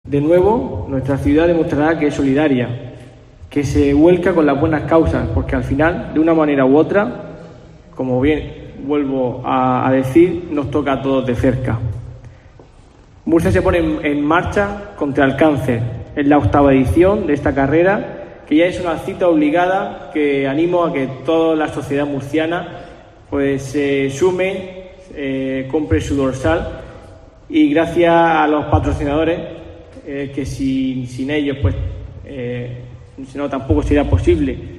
De nuevo, nuestra ciudad demostrará que es solidaria, que se vuelca con las buenas causas, porque al final, de una manera u otra, como bien vuelvo a decir, nos toca a todos de cerca. Murcia se pone en marcha contra el cáncer. Es la 8ª edición de esta carrera, que ya es una cita obligada que animo a que toda la sociedad murciana pues se sume, compre su dorsal, y gracias a los patrocinadores que sin ellos pues si no tampoco sería posible